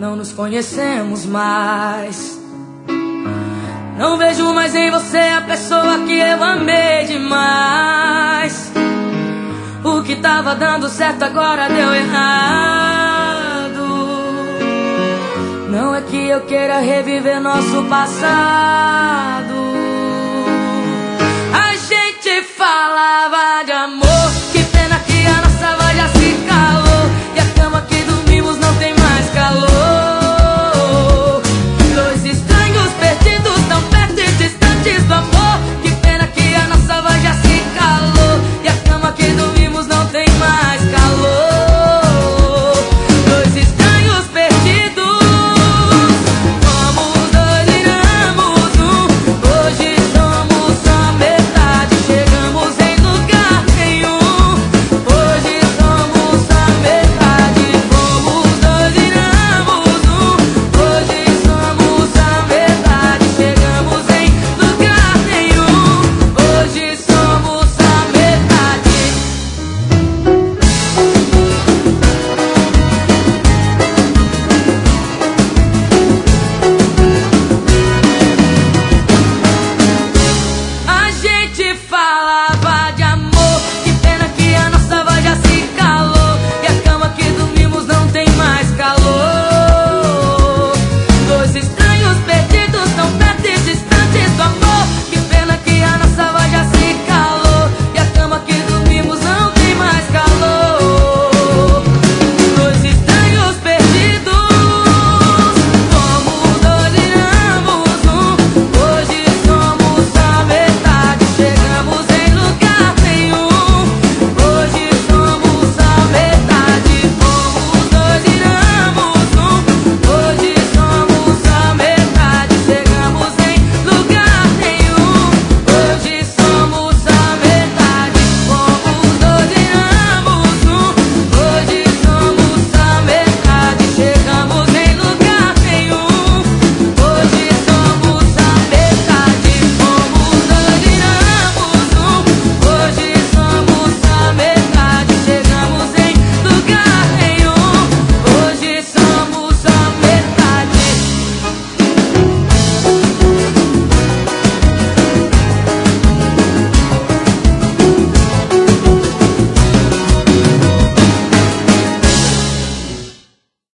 não nos conhecemos mais. Não vejo mais em você a pessoa que eu amei demais. O que tava dando certo agora deu errado. Não é que eu queira reviver nosso passado. A gente falava de amor.